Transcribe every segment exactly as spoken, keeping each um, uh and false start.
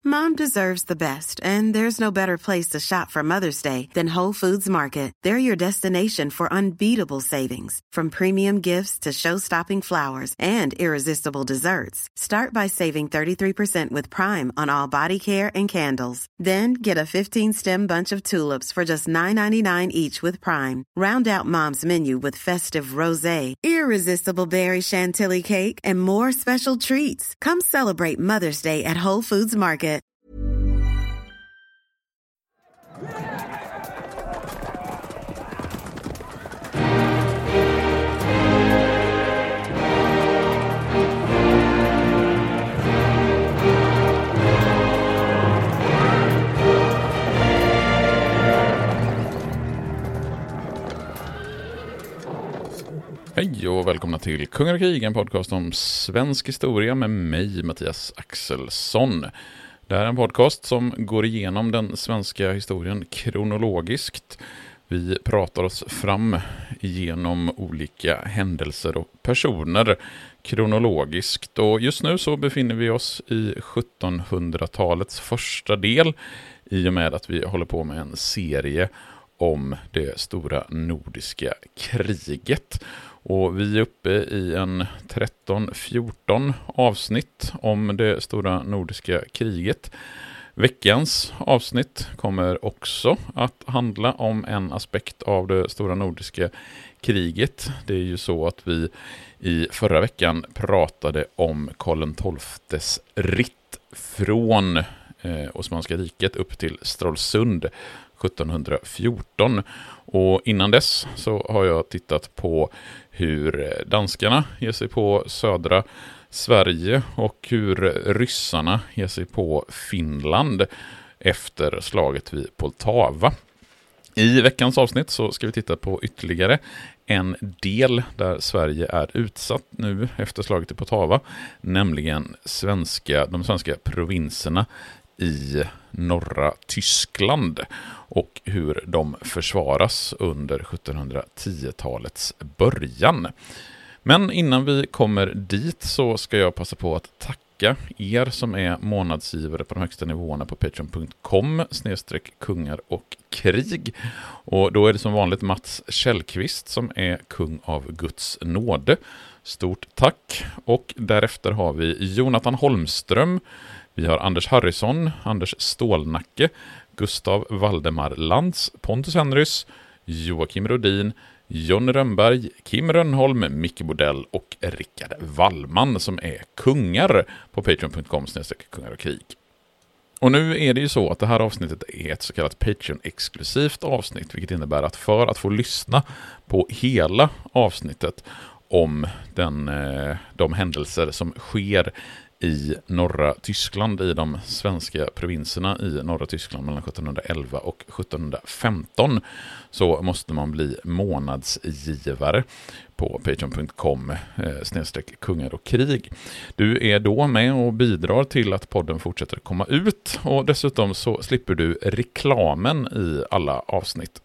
Mom deserves the best, and there's no better place to shop for Mother's Day than Whole Foods Market. They're your destination for unbeatable savings, from premium gifts to show-stopping flowers and irresistible desserts. Start by saving thirty-three percent with Prime on all body care and candles. Then get a fifteen-stem bunch of tulips for just nine ninety-nine each with Prime. Round out Mom's menu with festive rosé, irresistible berry chantilly cake, and more special treats. Come celebrate Mother's Day at Whole Foods Market. Hej och välkomna till Kungar och krig, en podcast om svensk historia med mig, Mattias Axelsson. Det här är en podcast som går igenom den svenska historien kronologiskt. Vi pratar oss fram igenom olika händelser och personer kronologiskt. Och just nu så befinner vi oss i sjuttonhundratalets första del i och med att vi håller på med en serie om det stora nordiska kriget. Och vi är uppe i en tretton fjorton avsnitt om det stora nordiska kriget. Veckans avsnitt kommer också att handla om en aspekt av det stora nordiska kriget. Det är ju så att vi i förra veckan pratade om Karl tolftes ritt från eh, Osmanska riket upp till Stralsund sjuttonhundrafjorton. Och innan dess så har jag tittat på hur danskarna ger sig på södra Sverige och hur ryssarna ger sig på Finland efter slaget vid Poltava. I veckans avsnitt så ska vi titta på ytterligare en del där Sverige är utsatt nu efter slaget i Poltava, nämligen svenska, de svenska provinserna i norra Tyskland och hur de försvaras under sjuttonhundratiotalets början. Men innan vi kommer dit så ska jag passa på att tacka er som är månadsgivare på de högsta nivåerna på patreon punkt com snedstreck kungar och krig. Och då är det som vanligt Mats Källqvist som är kung av Guds nåde. Stort tack. Och därefter har vi Jonathan Holmström. Vi har Anders Harrison, Anders Stålnacke, Gustav Valdemar Lantz, Pontus Henrys, Joakim Rodin, John Rönnberg, Kim Rönnholm, Micke Bodell och Rickard Wallman som är kungar på patreon punkt com snedstreck kungar och krig. Och nu är det ju så att det här avsnittet är ett så kallat Patreon-exklusivt avsnitt, vilket innebär att för att få lyssna på hela avsnittet om den, de händelser som sker i norra Tyskland, i de svenska provinserna i norra Tyskland mellan sjuttonhundraelva och sjuttonhundrafemton, så måste man bli månadsgivare på patreon punkt com snedstreck kungar och krig. Du är då med och bidrar till att podden fortsätter komma ut, och dessutom så slipper du reklamen i alla avsnitt.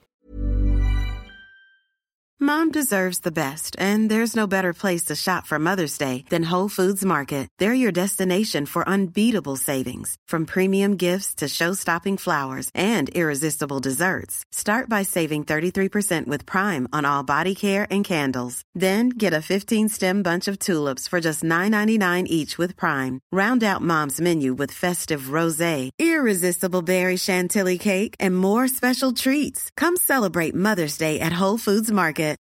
Mom deserves the best, and there's no better place to shop for Mother's Day than Whole Foods Market. They're your destination for unbeatable savings, from premium gifts to show-stopping flowers and irresistible desserts. Start by saving thirty-three percent with Prime on all body care and candles. Then get a fifteen-stem bunch of tulips for just nine ninety-nine each with Prime. Round out Mom's menu with festive rosé, irresistible berry chantilly cake, and more special treats. Come celebrate Mother's Day at Whole Foods Market.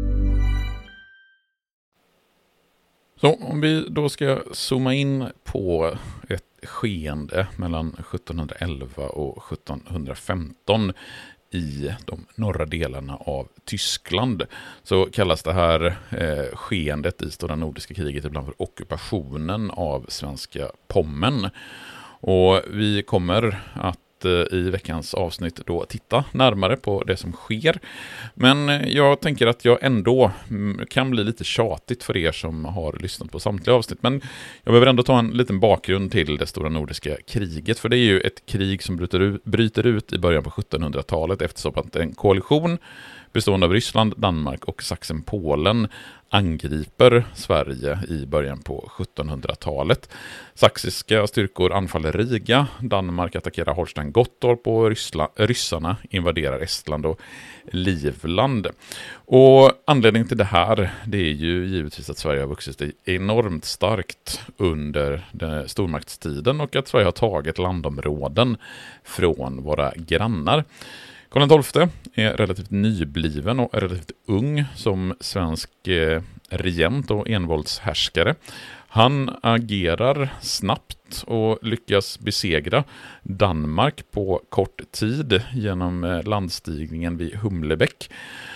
Så om vi då ska zooma in på ett skeende mellan sjuttonhundraelva och sjuttonhundrafemton i de norra delarna av Tyskland, så kallas det här eh, skeendet i stora nordiska kriget ibland för ockupationen av svenska Pommern. Och vi kommer att i veckans avsnitt då titta närmare på det som sker. Men jag tänker att jag ändå kan bli lite tjatigt för er som har lyssnat på samtliga avsnitt. Men jag behöver ändå ta en liten bakgrund till det stora nordiska kriget. För det är ju ett krig som bryter ut, bryter ut i början på sjuttonhundratalet eftersom att en koalition bestående av Ryssland, Danmark och Sachsen-Polen angriper Sverige i början på sjuttonhundratalet. Saxiska styrkor anfaller Riga, Danmark attackerar Holstein-Gottorp och Ryssla, ryssarna invaderar Estland och Livland. Och anledningen till det här, det är ju givetvis att Sverige har vuxit enormt starkt under den stormaktstiden och att Sverige har tagit landområden från våra grannar. Karl den tolfte är relativt nybliven och relativt ung som svensk eh, regent och envåldshärskare. Han agerar snabbt och lyckas besegra Danmark på kort tid genom eh, landstigningen vid Humlebäck.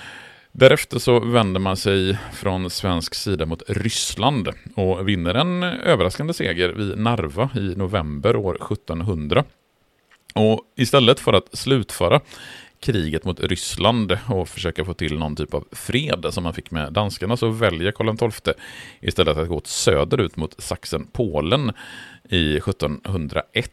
Därefter så vänder man sig från svensk sida mot Ryssland och vinner en överraskande seger vid Narva i november år sjuttonhundra. Och istället för att slutföra kriget mot Ryssland och försöka få till någon typ av fred som man fick med danskarna, så väljer Karl den tolfte istället att gå söderut mot Sachsen-Polen i sjuttonhundraett.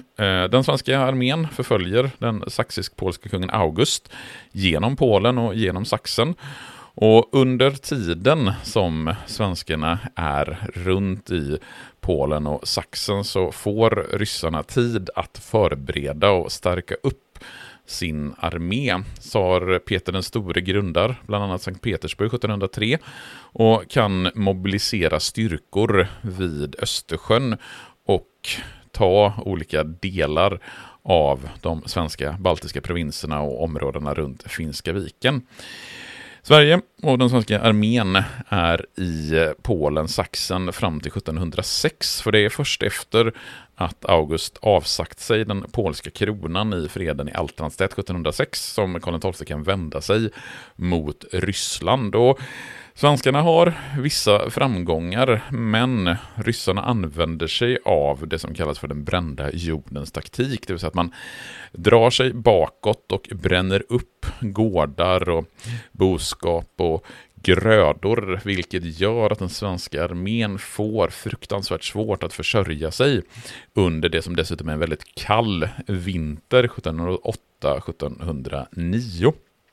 Den svenska armén förföljer den saxisk-polska kungen August genom Polen och genom Sachsen. Och under tiden som svenskarna är runt i Polen och Sachsen så får ryssarna tid att förbereda och stärka upp sin armé. Tsar Peter den store grundar bland annat Sankt Petersburg sjuttonhundratre och kan mobilisera styrkor vid Östersjön och ta olika delar av de svenska baltiska provinserna och områdena runt Finska viken. Sverige och den svenska armén är i Polen, Sachsen fram till sjuttonhundrasex, för det är först efter att August avsagt sig den polska kronan i freden i Altanstedt sjuttonhundrasex som Karl den tolfte kan vända sig mot Ryssland. Och svenskarna har vissa framgångar, men ryssarna använder sig av det som kallas för den brända jordens taktik. Det vill säga att man drar sig bakåt och bränner upp gårdar och boskap och grödor, vilket gör att den svenska armén får fruktansvärt svårt att försörja sig under det som dessutom är en väldigt kall vinter sjuttonhundraåtta sjuttonhundranio.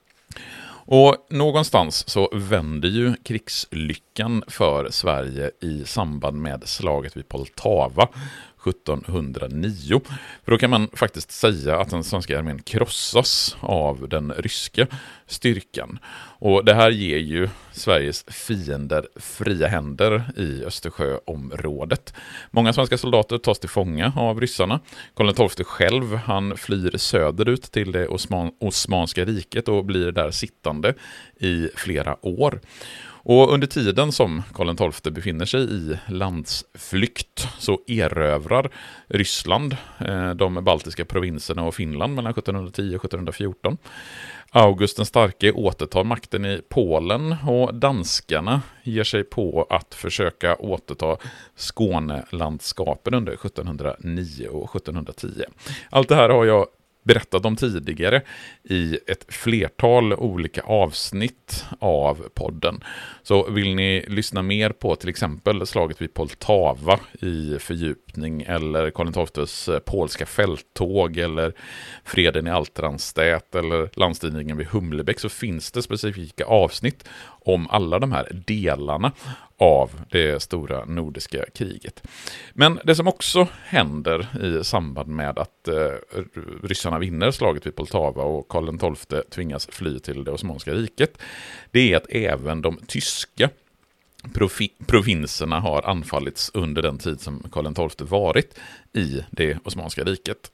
Och någonstans så vänder ju krigslyckan för Sverige i samband med slaget vid Poltava sjuttonhundranio. För då kan man faktiskt säga att den svenska armén krossas av den ryska styrkan. Och det här ger ju Sveriges fiender fria händer i Östersjöområdet. Många svenska soldater tas till fånga av ryssarna. Karl den tolfte själv, han flyr söderut till det Osman- Osmanska riket och blir där sittande i flera år. Och under tiden som Karl den tolfte befinner sig i landsflykt så erövrar Ryssland eh, de baltiska provinserna och Finland mellan sjuttonhundratio och sjuttonhundrafjorton. August den starke återtar makten i Polen och danskarna ger sig på att försöka återta Skånelandskapen under sjuttonhundranio och sjuttonhundratio. Allt det här har jag berättat om tidigare i ett flertal olika avsnitt av podden. Så vill ni lyssna mer på till exempel slaget vid Poltava i fördjupning eller Karl den tolftes polska fälttåg eller freden i Altanstedt eller landstigningen vid Humlebäck, så finns det specifika avsnitt om alla de här delarna av det stora nordiska kriget. Men det som också händer i samband med att eh, ryssarna vinner slaget vid Poltava och Karl den tolfte tvingas fly till det Osmanska riket, det är att även de tyska profi- provinserna har anfallits under den tid som Karl den tolfte varit i det Osmanska riket.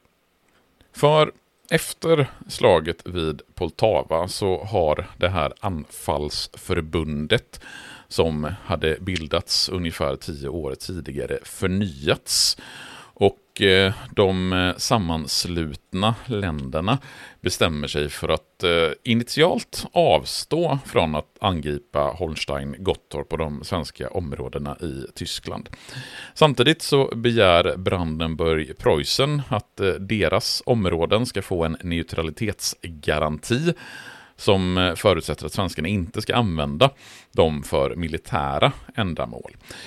För efter slaget vid Poltava så har det här anfallsförbundet som hade bildats ungefär tio år tidigare förnyats. Och eh, de sammanslutna länderna bestämmer sig för att eh, initialt avstå från att angripa Holstein-Gottorp och de svenska områdena i Tyskland. Samtidigt så begär Brandenburg-Preussen att eh, deras områden ska få en neutralitetsgaranti som förutsätter att svenskarna inte ska använda dem för militära ändamål.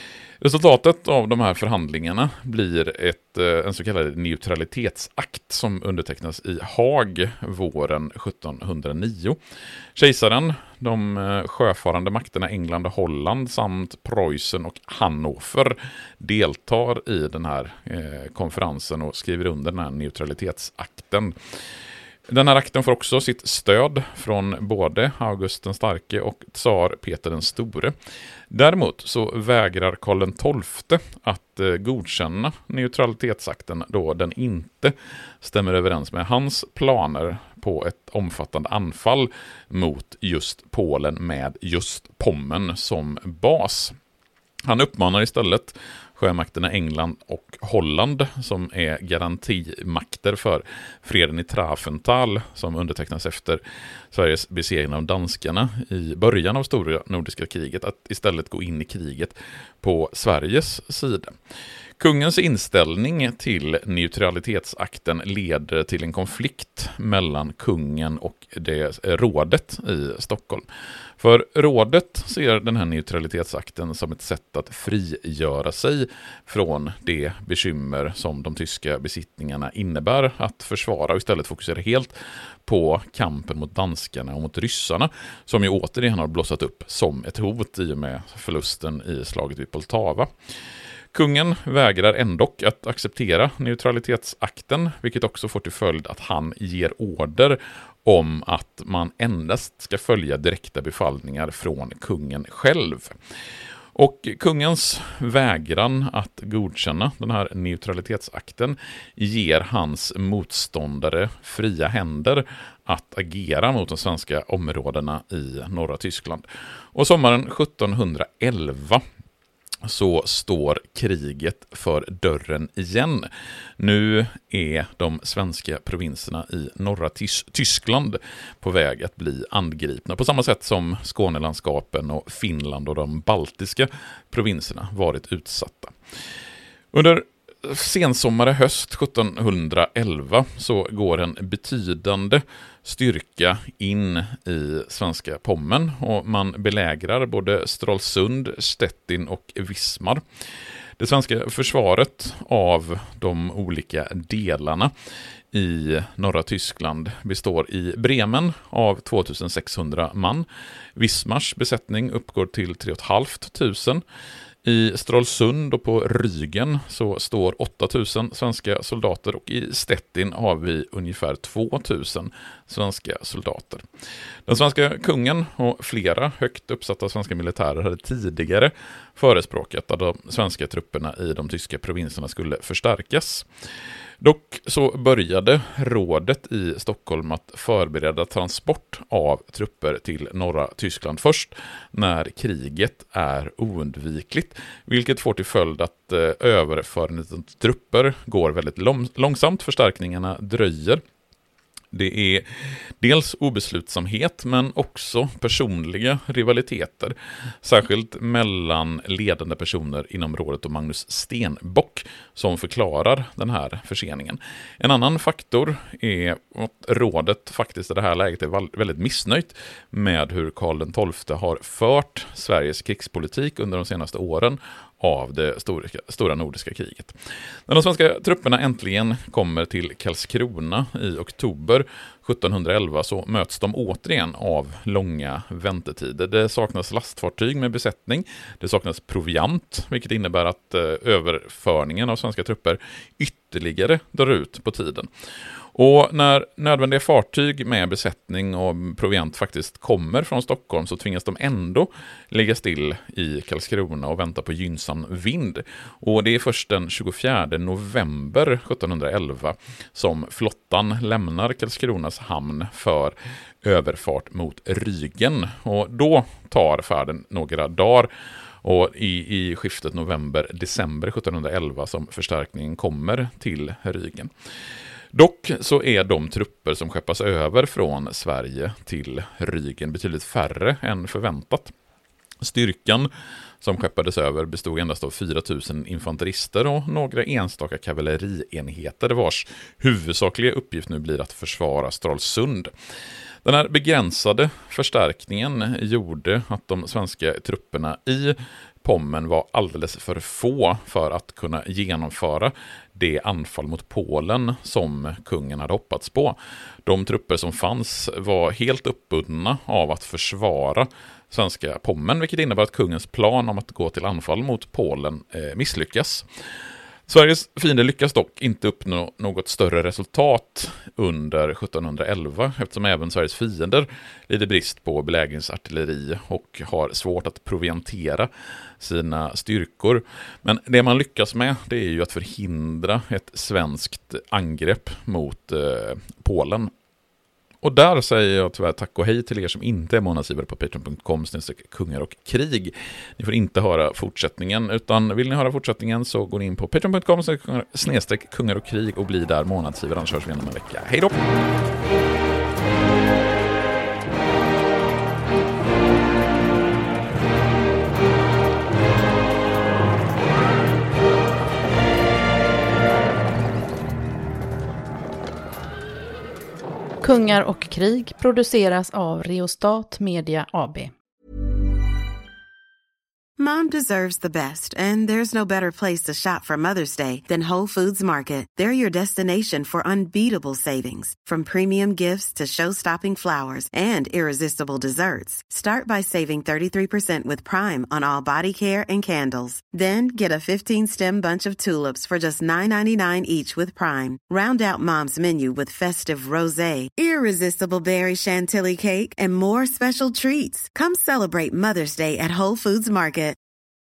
Resultatet av de här förhandlingarna blir ett, en så kallad neutralitetsakt som undertecknas i Haag våren sjuttonhundranio. Kejsaren, de sjöfarande makterna England och Holland samt Preussen och Hannover deltar i den här eh, konferensen och skriver under den här neutralitetsakten. Den här akten får också sitt stöd från både August den starke och tsar Peter den store. Däremot så vägrar Karl den tolfte att eh, godkänna neutralitetsakten då den inte stämmer överens med hans planer på ett omfattande anfall mot just Polen med just Pommern som bas. Han uppmanar istället sjömakterna England och Holland, som är garantimakter för freden i Trafental, som undertecknas efter Sveriges besegrning av danskarna i början av stora nordiska kriget, att istället gå in i kriget på Sveriges sida. Kungens inställning till neutralitetsakten leder till en konflikt mellan kungen och det rådet i Stockholm. För rådet ser den här neutralitetsakten som ett sätt att frigöra sig från det bekymmer som de tyska besittningarna innebär att försvara och istället fokusera helt på kampen mot danskarna och mot ryssarna, som ju återigen har blossat upp som ett hot i och med förlusten i slaget vid Poltava. Kungen vägrar ändock att acceptera neutralitetsakten, vilket också får till följd att han ger order om att man endast ska följa direkta befallningar från kungen själv. Och kungens vägran att godkänna den här neutralitetsakten ger hans motståndare fria händer att agera mot de svenska områdena i norra Tyskland. Och sommaren sjuttonhundraelva så står kriget för dörren igen. Nu är de svenska provinserna i norra Tys- Tyskland på väg att bli angripna, på samma sätt som Skånelandskapen och Finland och de baltiska provinserna varit utsatta. Under sensommare höst sjuttonhundraelva så går en betydande styrka in i svenska Pommern och man belägrar både Stralsund, Stettin och Wismar. Det svenska försvaret av de olika delarna i norra Tyskland består i Bremen av tvåtusensexhundra man. Wismars besättning uppgår till tre tusen fem hundra. I Stralsund och på Rügen så står åtta tusen svenska soldater och i Stettin har vi ungefär två tusen svenska soldater. Den svenska kungen och flera högt uppsatta svenska militärer hade tidigare förespråkat att de svenska trupperna i de tyska provinserna skulle förstärkas. Dock så började rådet i Stockholm att förbereda transport av trupper till norra Tyskland först när kriget är oundvikligt, vilket får till följd att eh, överförandet av trupper går väldigt lång- långsamt, förstärkningarna dröjer. Det är dels obeslutsamhet men också personliga rivaliteter, särskilt mellan ledande personer inom rådet och Magnus Stenbock som förklarar den här förseningen. En annan faktor är att rådet faktiskt i det här läget är väldigt missnöjt med hur Karl den tolfte har fört Sveriges krigspolitik under de senaste åren av det stora, stora nordiska kriget. När de svenska trupperna äntligen kommer till Karlskrona i oktober sjuttonhundraelva så möts de återigen av långa väntetider. Det saknas lastfartyg med besättning, det saknas proviant, vilket innebär att eh, överförningen av svenska trupper ytterligare drar ut på tiden. Och när nödvändiga fartyg med besättning och proviant faktiskt kommer från Stockholm så tvingas de ändå ligga still i Karlskrona och vänta på gynnsam vind. Och det är först den tjugofjärde november sjuttonhundraelva som flottan lämnar Karlskronas hamn för överfart mot Rügen. Och då tar färden några dagar. Och i, i skiftet november-december sjuttonhundraelva som förstärkningen kommer till Rügen. Dock så är de trupper som skeppas över från Sverige till Rügen betydligt färre än förväntat. Styrkan som skeppades över bestod endast av fyra tusen infanterister och några enstaka kavallerienheter vars huvudsakliga uppgift nu blir att försvara Stralsund. Den här begränsade förstärkningen gjorde att de svenska trupperna i Pommern var alldeles för få för att kunna genomföra det anfall mot Polen som kungen hade hoppats på. De trupper som fanns var helt uppbundna av att försvara svenska Pommern, vilket innebär att kungens plan om att gå till anfall mot Polen eh, misslyckas. Sveriges fiender lyckas dock inte uppnå något större resultat under sjuttonhundraelva eftersom även Sveriges fiender lider brist på belägringsartilleri och har svårt att proviantera sina styrkor. Men det man lyckas med, det är ju att förhindra ett svenskt angrepp mot eh, Polen. Och där säger jag tyvärr tack och hej till er som inte är månadsgivare på patreon punkt com snedstreck kungar och krig. Ni får inte höra fortsättningen, utan vill ni höra fortsättningen så går ni in på patreon punkt com snedstreck kungar och krig och blir där månadsgivare. Annars hörs vi igen om en vecka. Hej då! Kungar och krig produceras av Reostat Media A B. Mom deserves the best, and there's no better place to shop for Mother's Day than Whole Foods Market. They're your destination for unbeatable savings, from premium gifts to show-stopping flowers and irresistible desserts. Start by saving thirty-three percent with Prime on all body care and candles. Then get a fifteen-stem bunch of tulips for just nine ninety-nine each with Prime. Round out Mom's menu with festive rosé, irresistible berry chantilly cake, and more special treats. Come celebrate Mother's Day at Whole Foods Market.